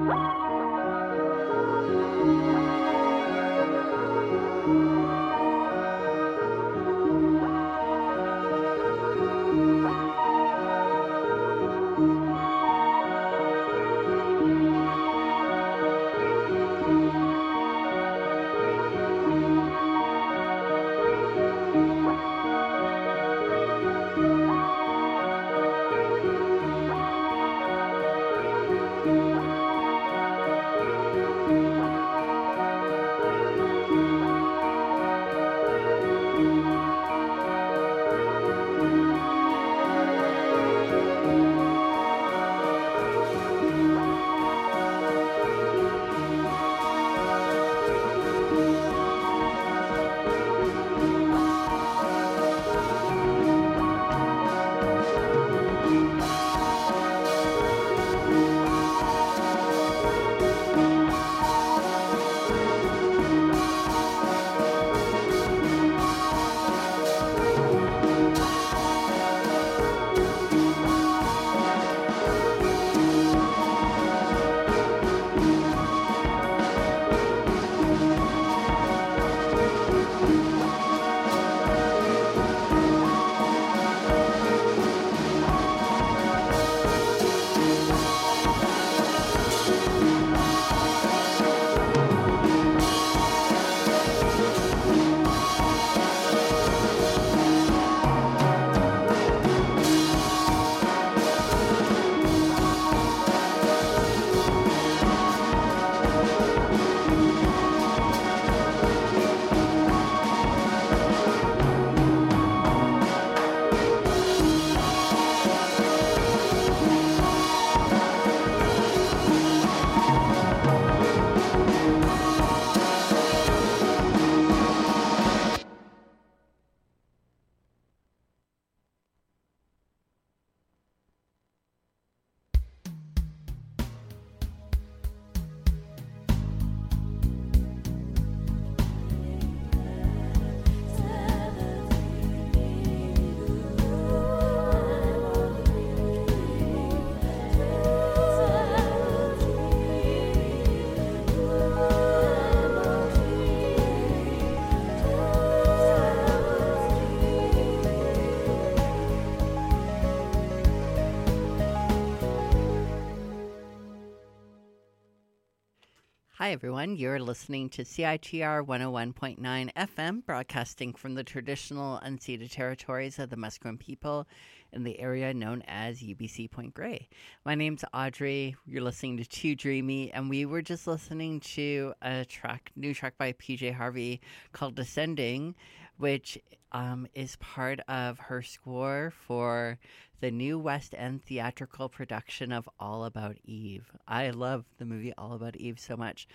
Hi, everyone. You're listening to CITR 101.9 FM, broadcasting from the traditional unceded territories of the Musqueam people in the area known as UBC Point Grey. My name's Audrey. You're listening to Too Dreamy, and we were just listening to a new track by PJ Harvey called Descending, which is part of her score for the new West End theatrical production of All About Eve. I love the movie All About Eve so much.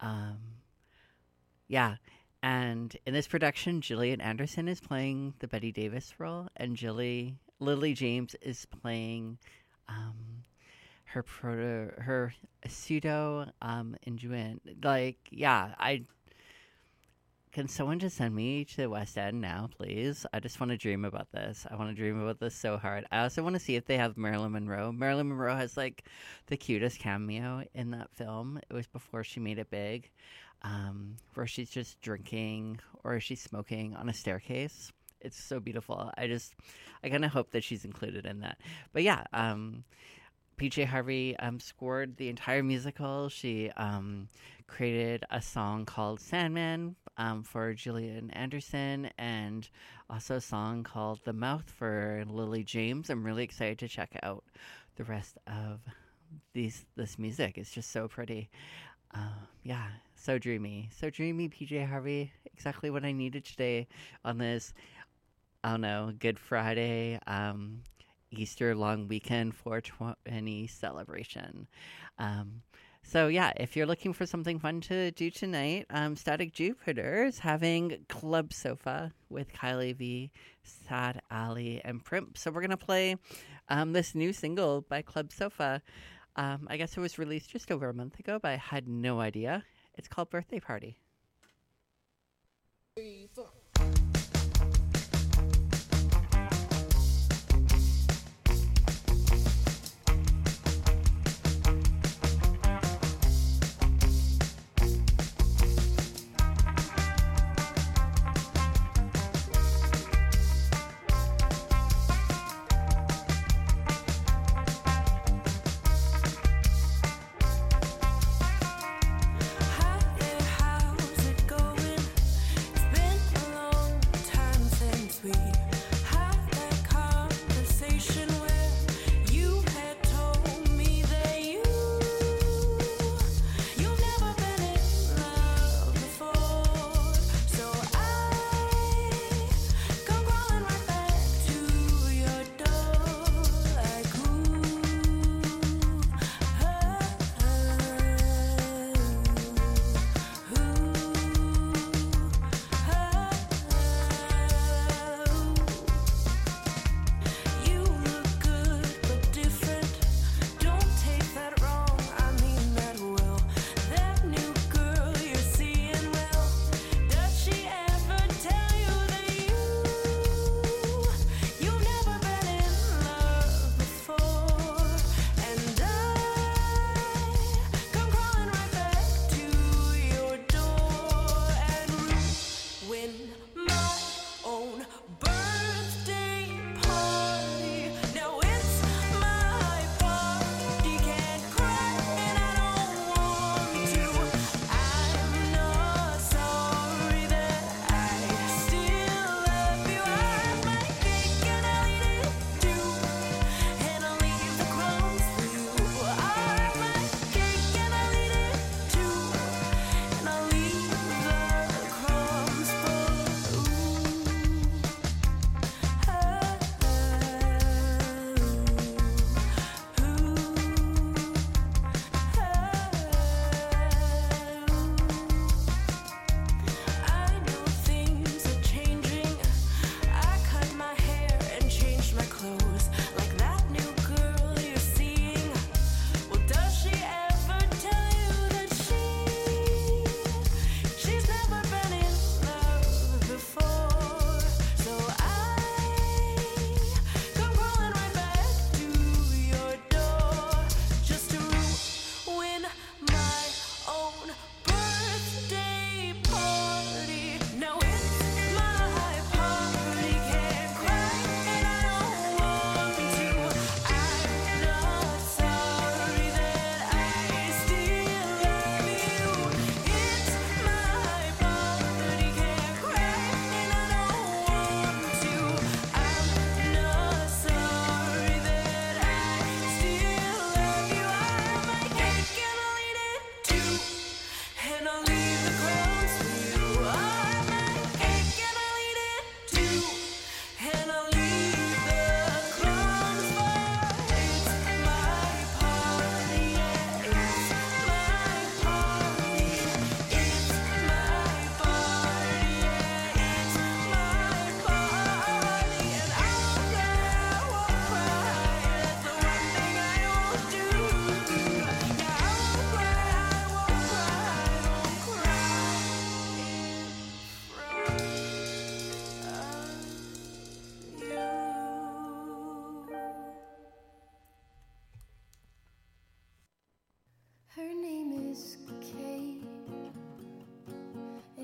And in this production, Gillian Anderson is playing the Betty Davis role, and Lily James is playing her pseudo Injuan. Can someone just send me to the West End now, please? I just want to dream about this. I want to dream about this so hard. I also want to see if they have Marilyn Monroe. Marilyn Monroe has, like, the cutest cameo in that film. It was before she made it big, where she's just drinking or she's smoking on a staircase. It's so beautiful. I kind of hope that she's included in that. But yeah, PJ Harvey scored the entire musical. She created a song called Sandman for Gillian Anderson, and also a song called The Mouth for Lily James. I'm really excited to check out the rest of this music. It's just so pretty. So dreamy. So dreamy, PJ Harvey. Exactly what I needed today on this, I don't know, Good Friday, Easter long weekend 420 celebration. So yeah, if you're looking for something fun to do tonight, Static Jupiter is having Club Sofa with Kylie V, Sad Ali, and Primp. So we're going to play this new single by Club Sofa. I guess it was released just over a month ago, but I had no idea. It's called Birthday Party. 3, 4.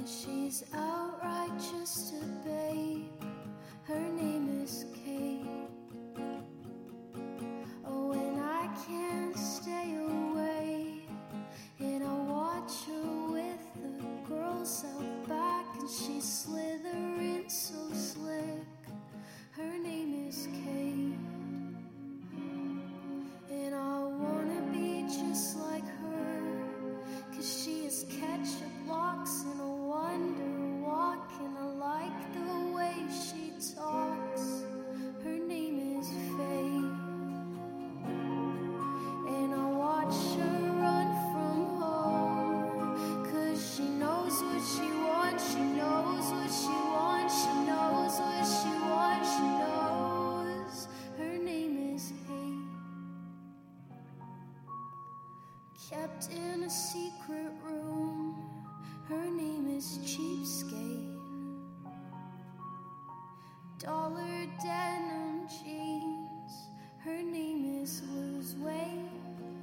She's outright just a babe. Her name is Kate. Oh, and I can't stay away, and I watch her with the girls out back, and she's slithering so slick. Her name is Kate. And I wanna be just like her, 'cause she has ketchup locks and a wonder walk, and I like the way she talks. Her name is Faye. And I watch her run from home, 'cause she knows what she wants, she knows what she wants, she knows what she wants, she knows. Her name is Kate. Kept in a secret room, her name is Cheapskate. Dollar denim jeans, her name is Lose Weight.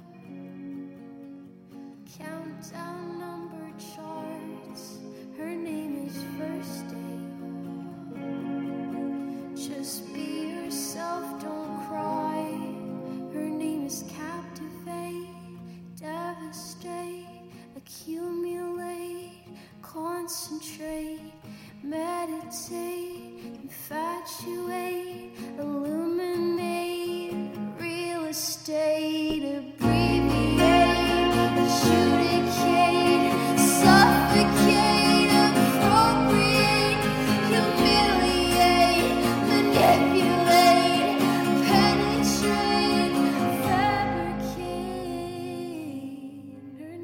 Countdown number charts, her name is First Date. Just be yourself, don't cry, her name is Captivate. Devastate, accumulate, concentrate, meditate, infatuate, illuminate, real estate, abbreviate, adjudicate, suffocate, appropriate, humiliate, manipulate, penetrate, fabricate. Her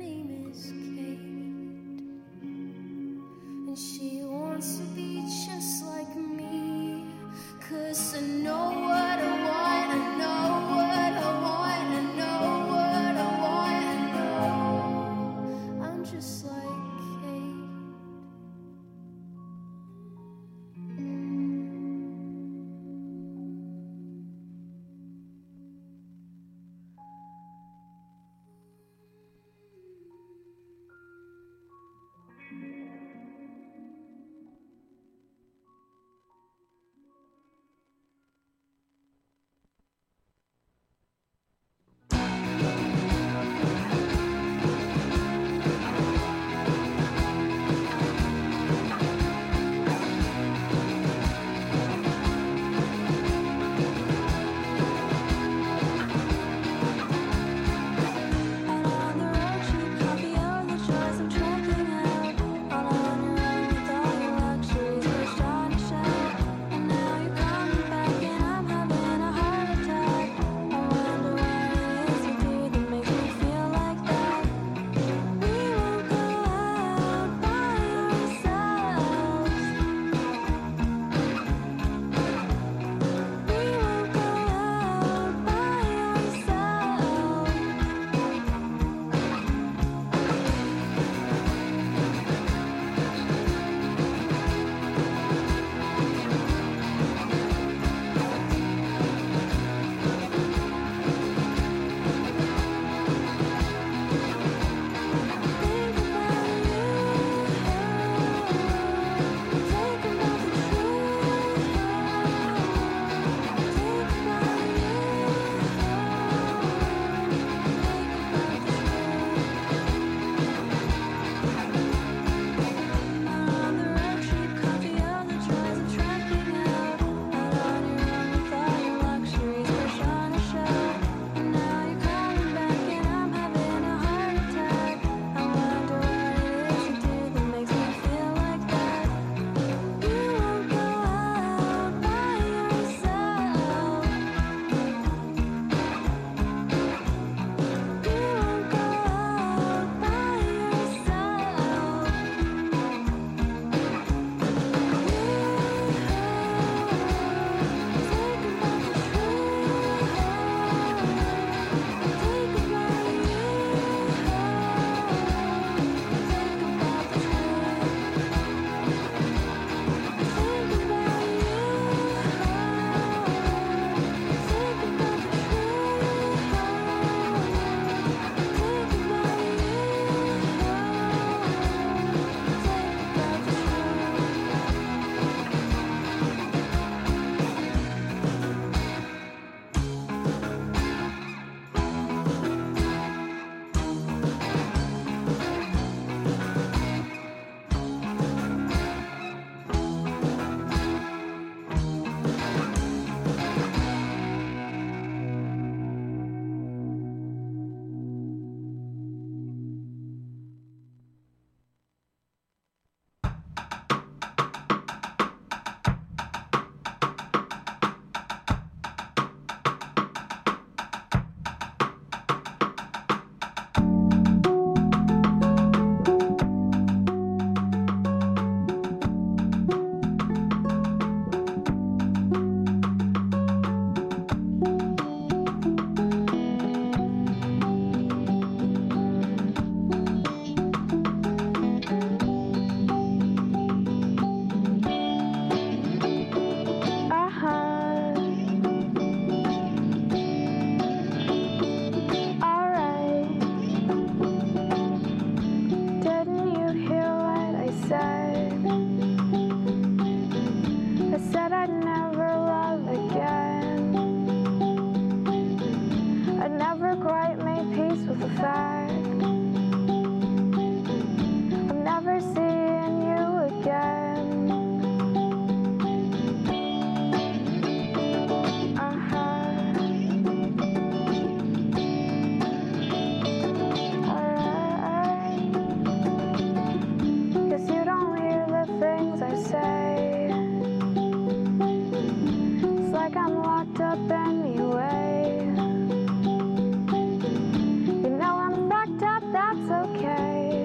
okay.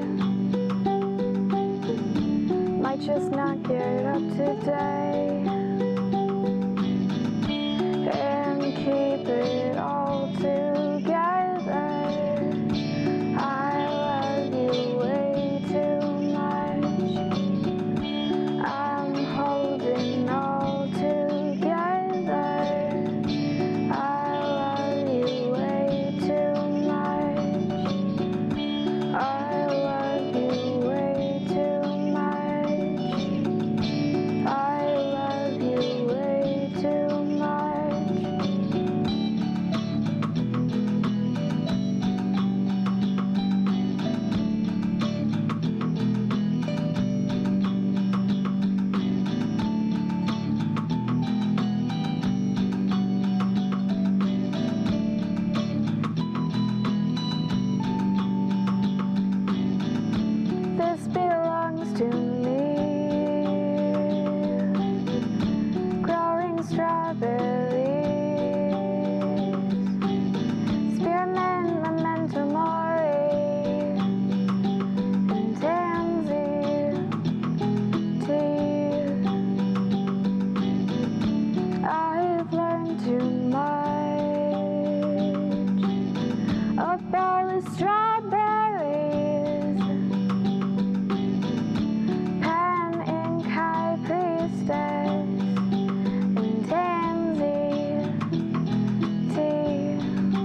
Might just not get up today and keep it all together. I love you way too much. I'm holding all together. I love you way too much. I love you way too much. I love you way too much. This belongs to me. Growing strawberries, spearmint, memento mori, and tansy tea. I've learned too much about the strawberries. Pen, ink, high priestess, and tansy tea.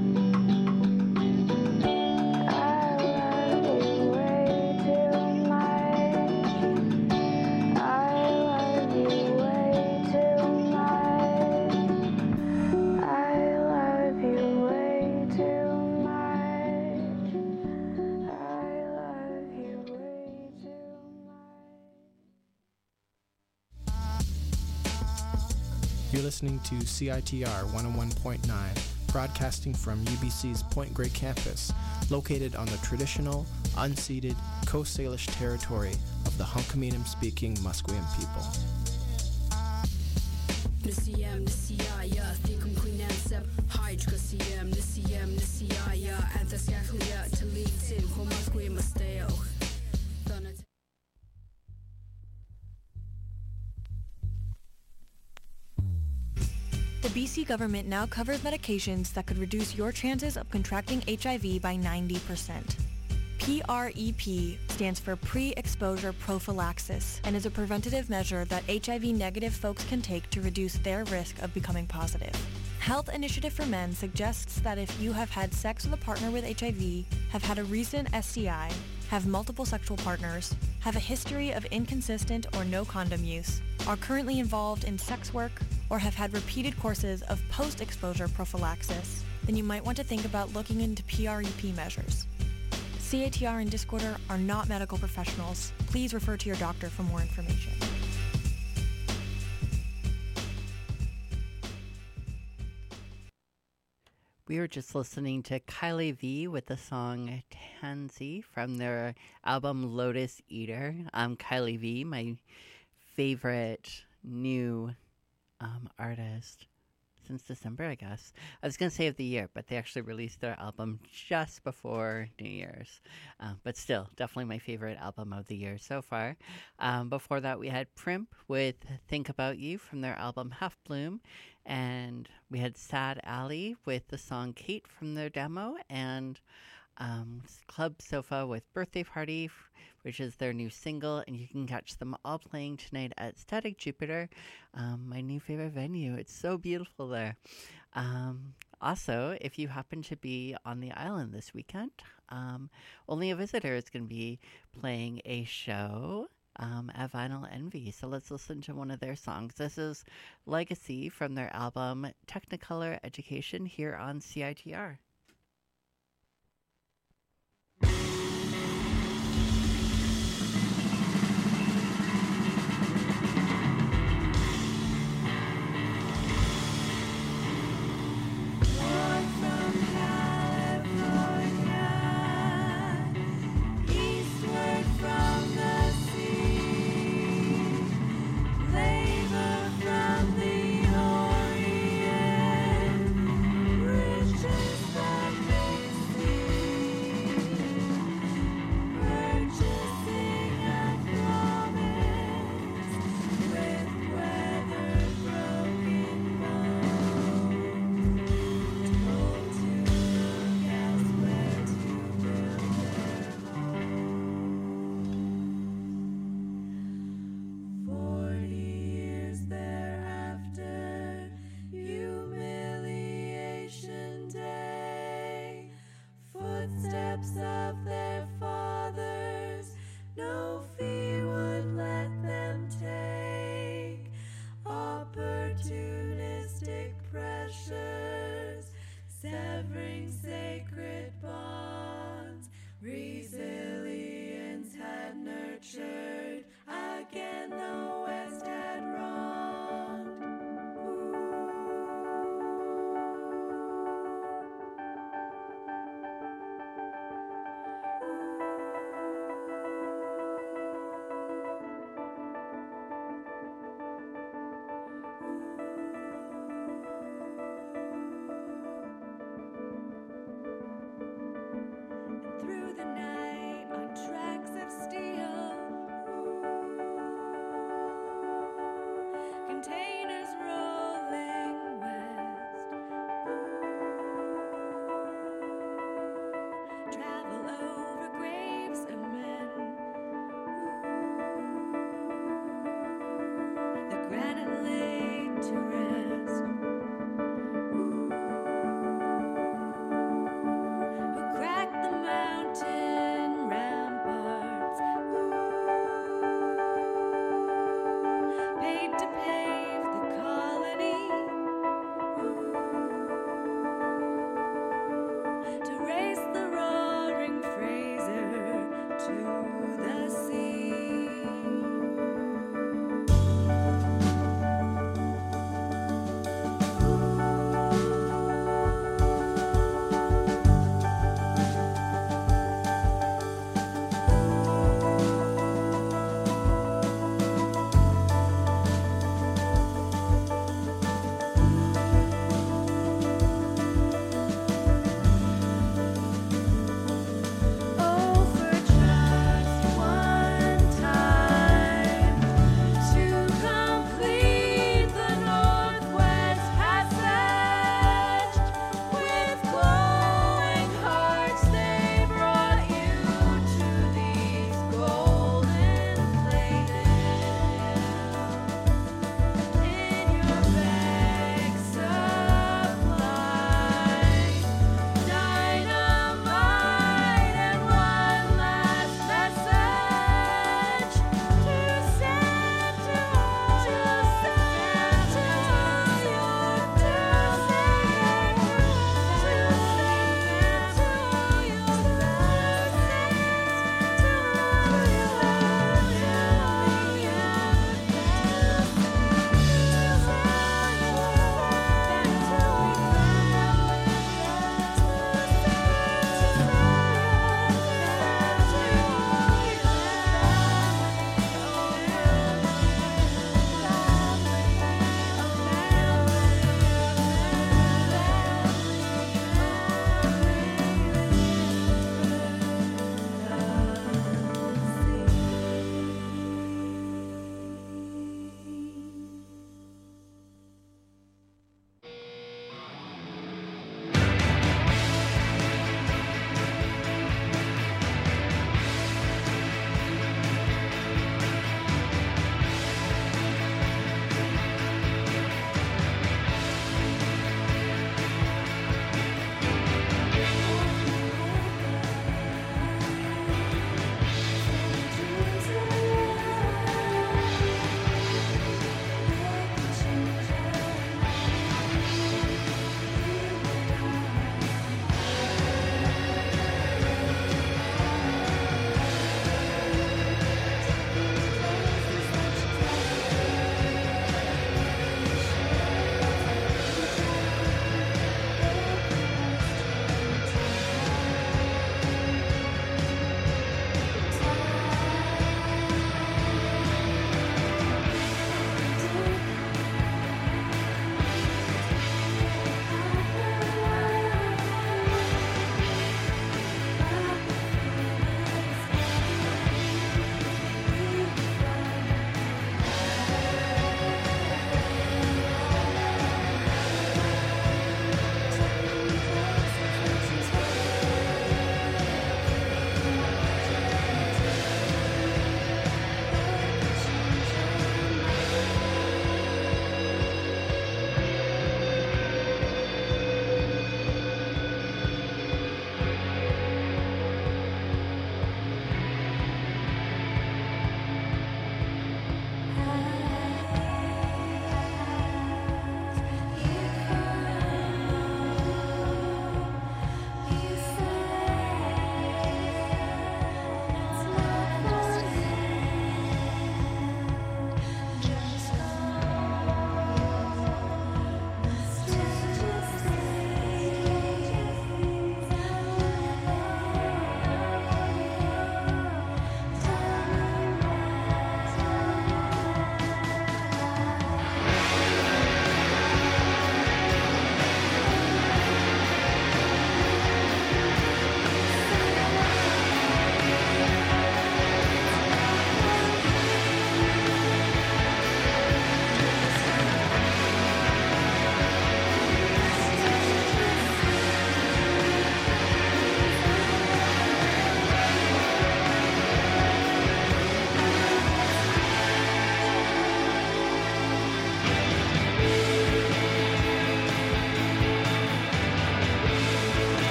I love you way too much. I love you way too much. I love you way too much. I love you way too much. You're listening to CITR 101.9, broadcasting from UBC's Point Grey campus, located on the traditional, unceded Coast Salish territory of the Hunkaminam-speaking Musqueam people. Nisiyam nisiyaya thikum kuinansab hydra siyam nisiyaya anthasyakuya talitin homasque masteo. The BC government now covers medications that could reduce your chances of contracting HIV by 90%. PrEP stands for pre-exposure prophylaxis and is a preventative measure that HIV-negative folks can take to reduce their risk of becoming positive. Health Initiative for Men suggests that if you have had sex with a partner with HIV, have had a recent STI, have multiple sexual partners, have a history of inconsistent or no condom use, are currently involved in sex work, or have had repeated courses of post-exposure prophylaxis, then you might want to think about looking into PrEP measures. CATR and Discorder are not medical professionals. Please refer to your doctor for more information. We were just listening to Kylie V with the song Tansy from their album Lotus Eater. Kylie V, my favorite new artist since December, I guess. I was going to say of the year, but they actually released their album just before New Year's. But still, definitely my favorite album of the year so far. Before that, we had Primp with Think About You from their album Half Bloom. And we had Sad Alley with the song Kate from their demo. And Club Sofa with Birthday Party, which is their new single, and you can catch them all playing tonight at Static Jupiter, my new favorite venue. It's so beautiful there. Also, if you happen to be on the island this weekend, Only a Visitor is going to be playing a show at Vinyl Envy. So let's listen to one of their songs. This is Legacy from their album Technicolor Education here on CITR. Riches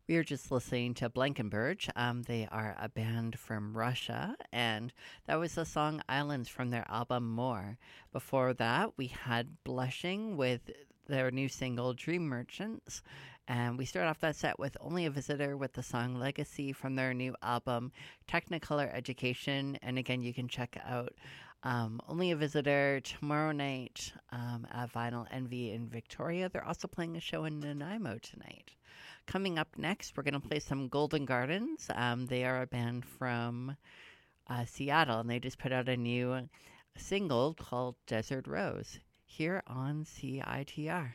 We were just listening to Blankenberg. They are a band from Russia, and that was the song Islands from their album More. Before that, we had Blushing with their new single Dream Merchants, and we start off that set with Only a Visitor with the song Legacy from their new album Technicolor Education. And again, you can check out Only a Visitor tomorrow night at Vinyl Envy in Victoria. They're also playing a show in Nanaimo tonight. Coming up next, we're going to play some Golden Gardens. They are a band from Seattle, and they just put out a new single called Desert Rose here on CITR.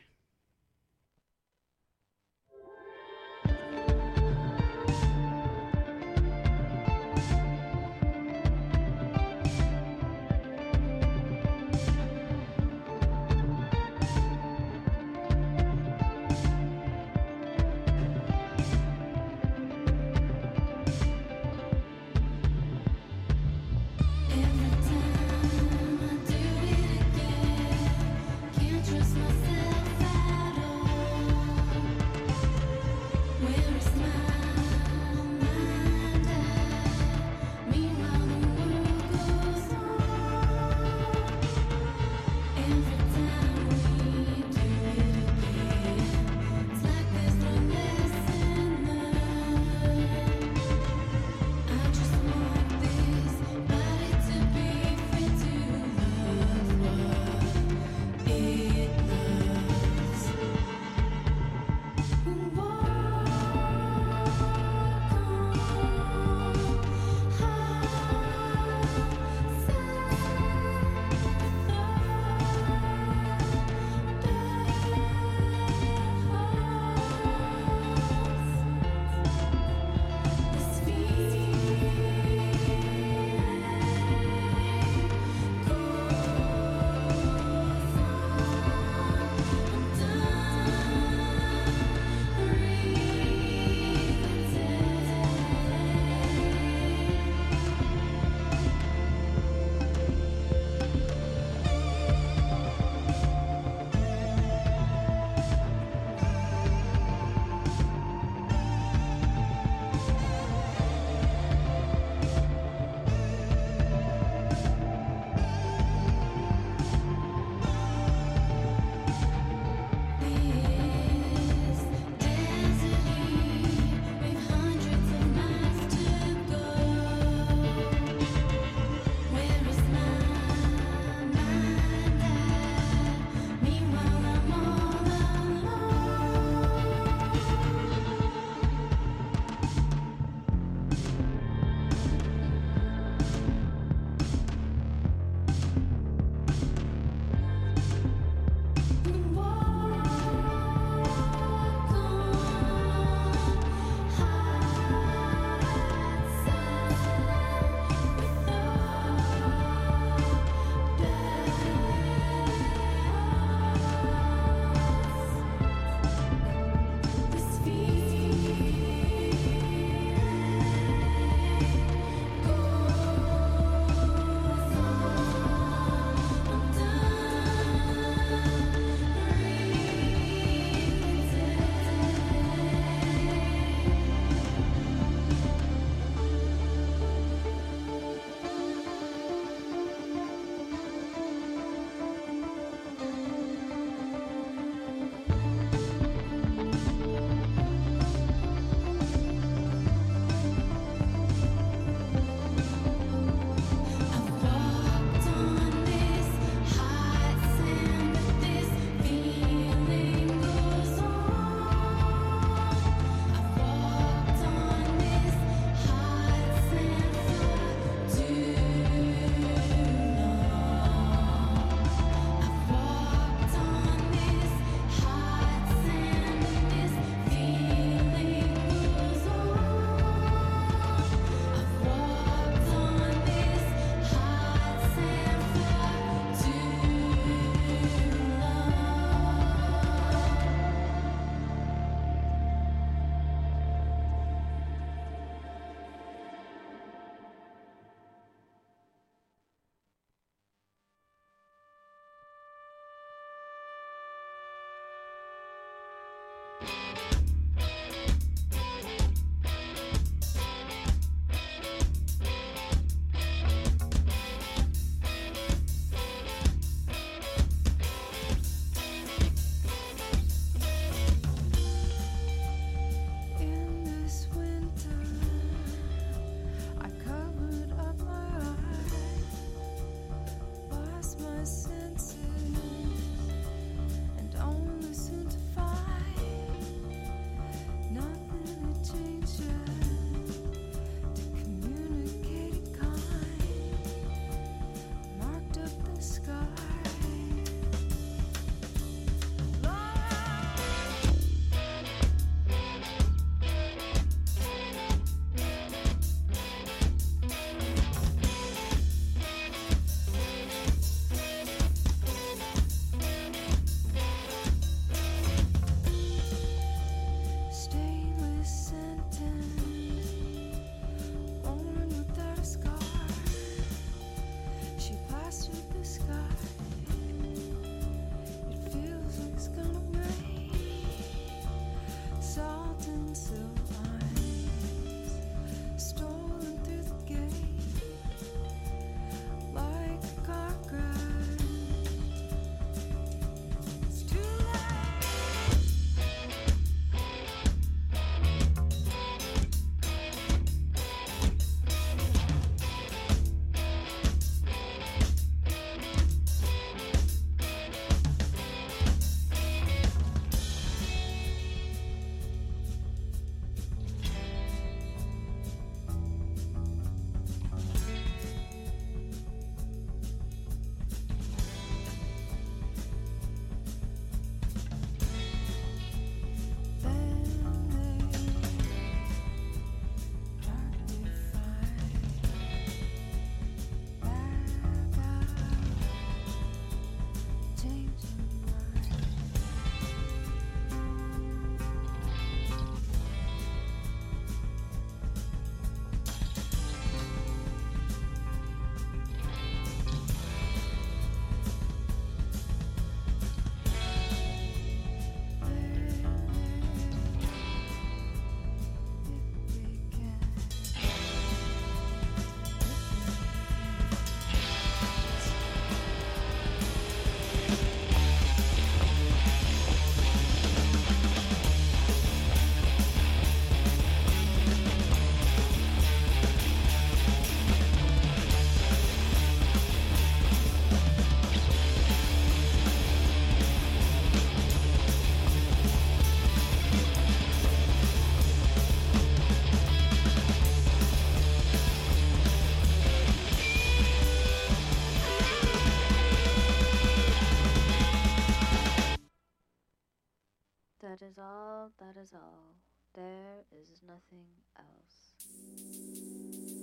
Every time I do it again, can't trust myself. is nothing else.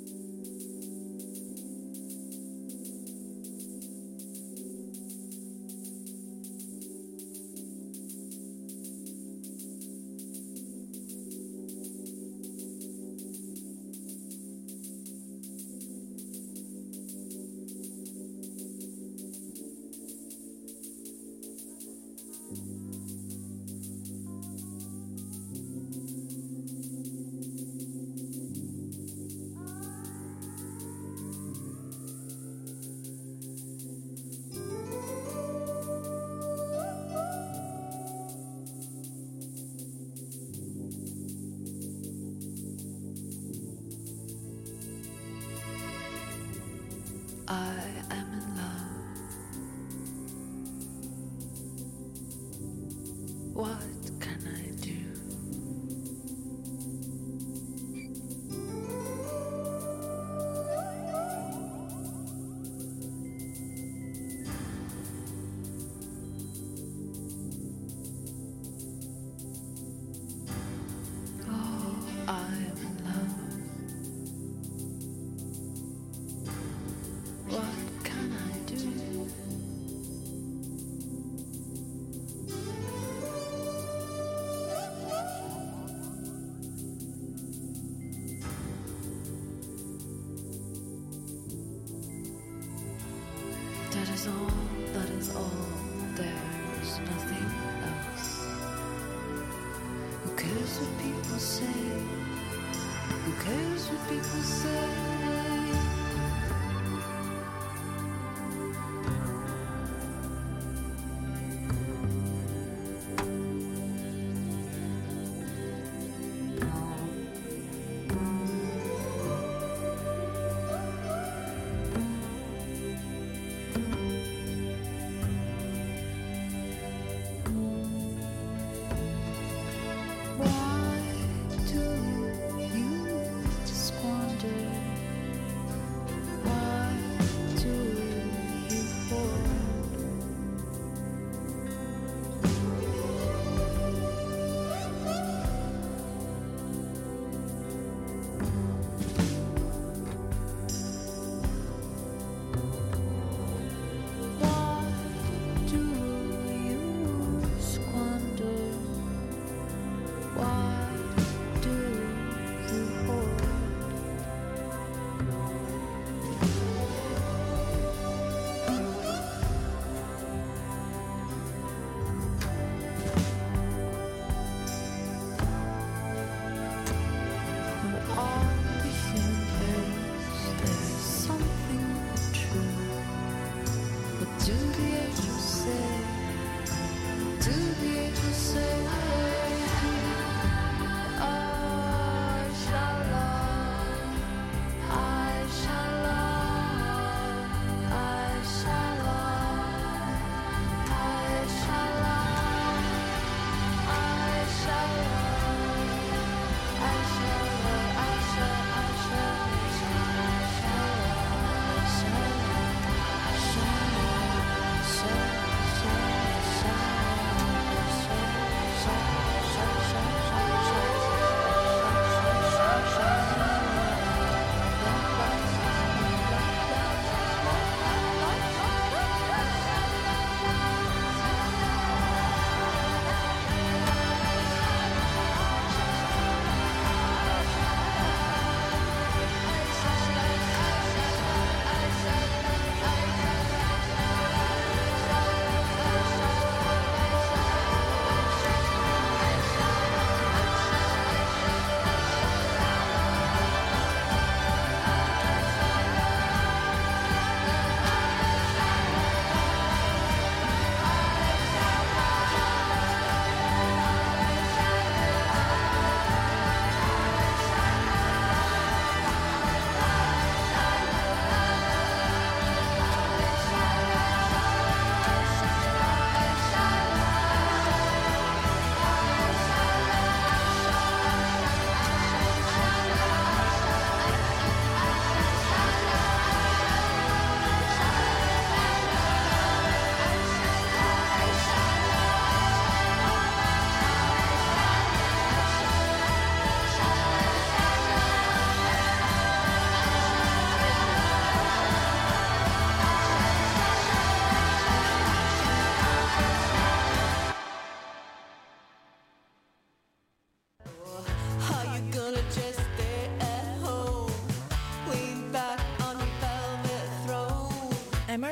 I am in love. What can I do? Oh, I am in love. What can I do? That is all, that is all, there's nothing else. Who cares what people say? Who cares what people say? Why do you squander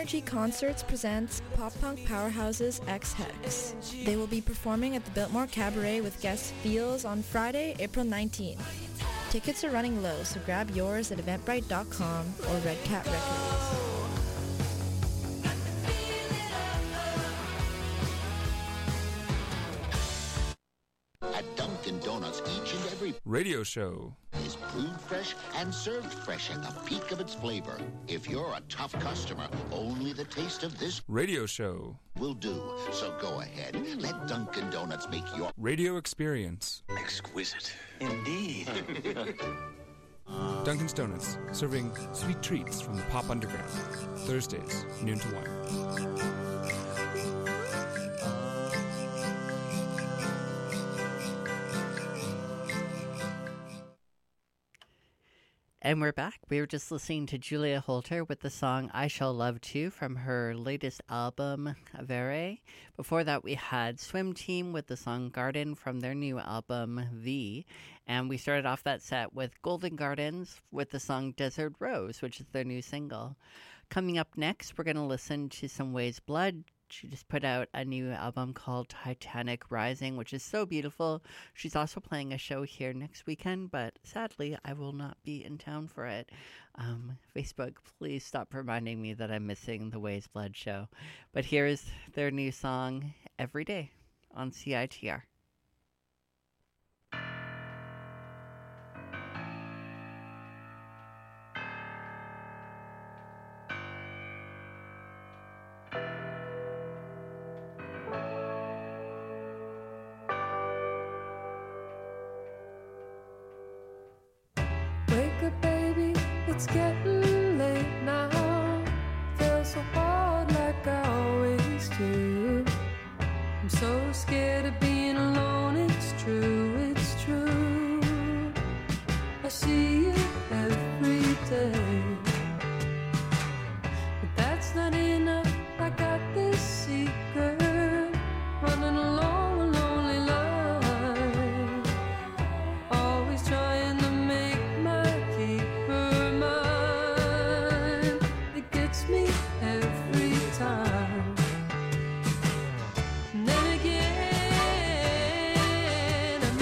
Energy Concerts presents pop-punk powerhouses X Hex. They will be performing at the Biltmore Cabaret with guest Feels on Friday, April 19th. Tickets are running low, so grab yours at eventbrite.com or Red Cat Records. At Dunkin' Donuts, each and every radio show is brewed fresh and served fresh at the peak of its flavor. If you're a tough customer, only the taste of this radio show will do. So go ahead, let Dunkin' Donuts make your radio experience exquisite. Indeed. Dunkin's Donuts, serving sweet treats from the pop underground. Thursdays, noon to 1. And we're back. We were just listening to Julia Holter with the song I Shall Love Too from her latest album, Avere. Before that, we had Swim Team with the song Garden from their new album, V. And we started off that set with Golden Gardens with the song Desert Rose, which is their new single. Coming up next, we're going to listen to some Ways Blood. She just put out a new album called Titanic Rising, which is so beautiful. She's also playing a show here next weekend, but sadly, I will not be in town for it. Facebook, please stop reminding me that I'm missing the Ways Blood show. But here is their new song, Every Day, on CITR. It's getting late now. Feels so hard like I always do. I'm so scared of being alone. It's true, it's true. I see you every day, but that's not enough. I got this secret running along a lonely line, always trying to make my keeper mine. It gets me every time. And then again, I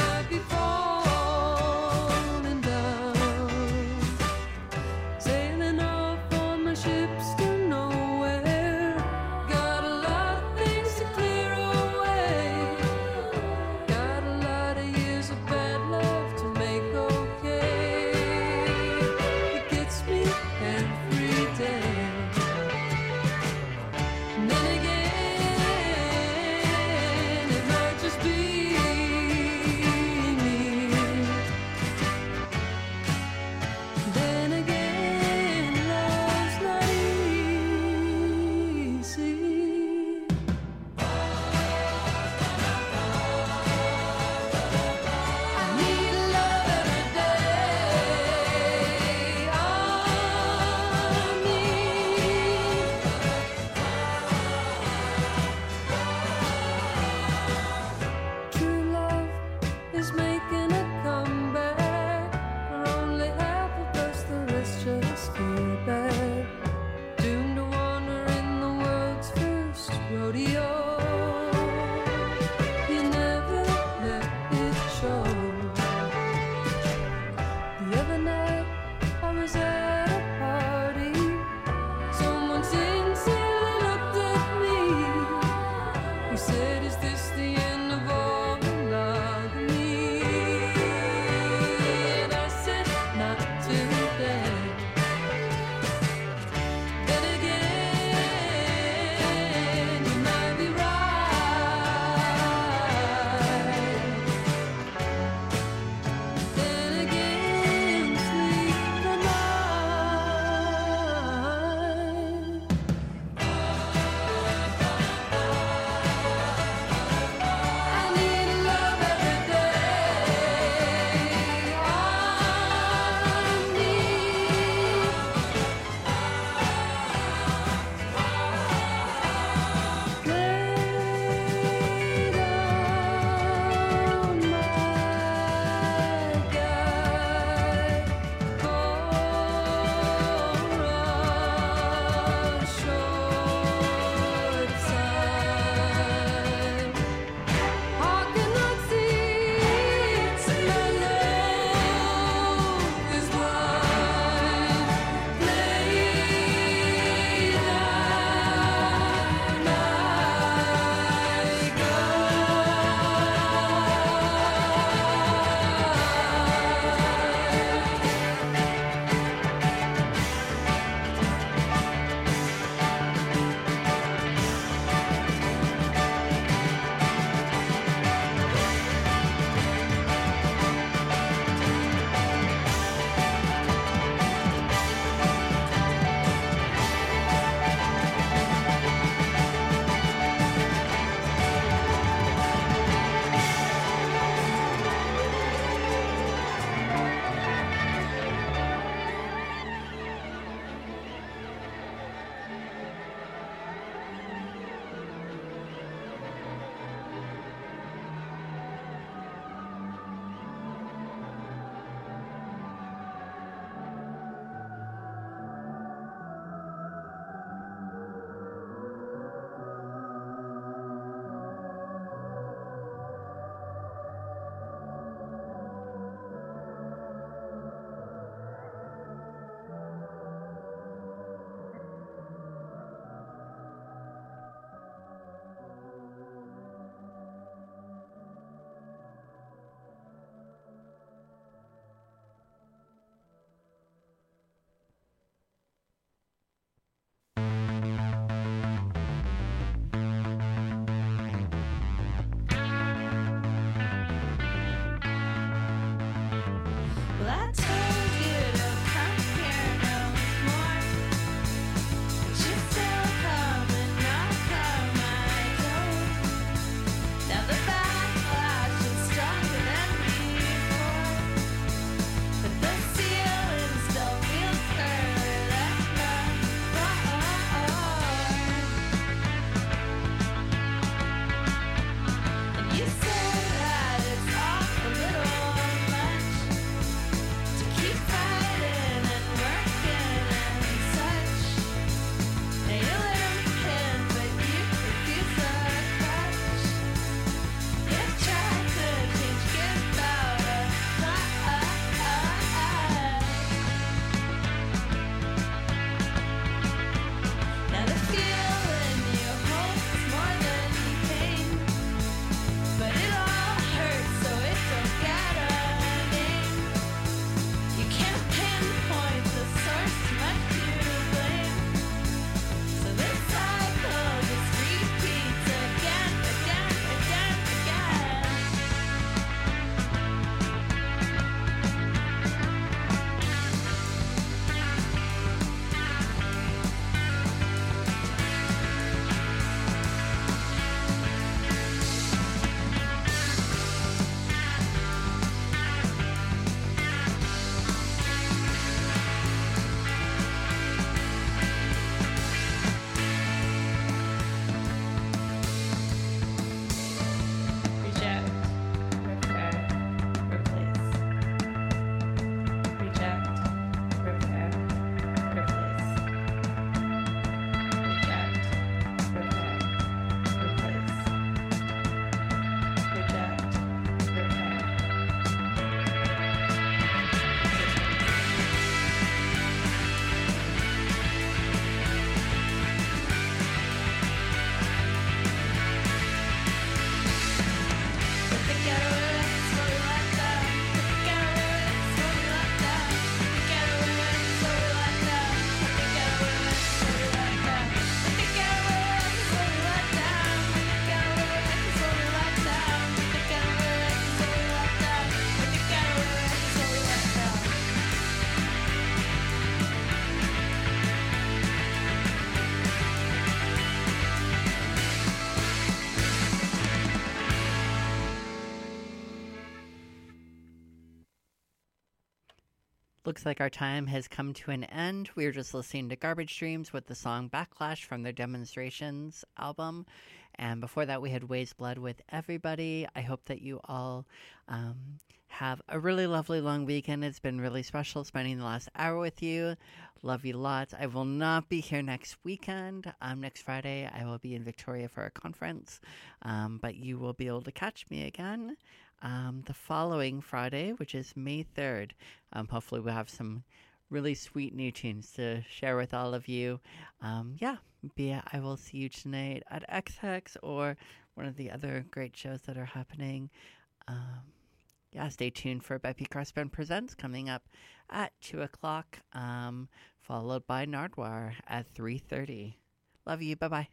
Looks like our time has come to an end. We were just listening to Garbage Dreams with the song Backlash from their Demonstrations album. And before that, we had Ways Blood with Everybody. I hope that you all have a really lovely long weekend. It's been really special spending the last hour with you. Love you lots. I will not be here next weekend. Next Friday, I will be in Victoria for a conference. But you will be able to catch me again the following Friday, which is May 3rd. Hopefully we'll have some really sweet new tunes to share with all of you. I will see you tonight at XX or one of the other great shows that are happening. Stay tuned for Beppy Crossband Presents coming up at 2 o'clock, followed by Nardwar at 3:30. Love you. Bye-bye.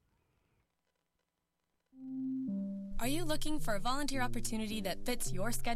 Are you looking for a volunteer opportunity that fits your schedule?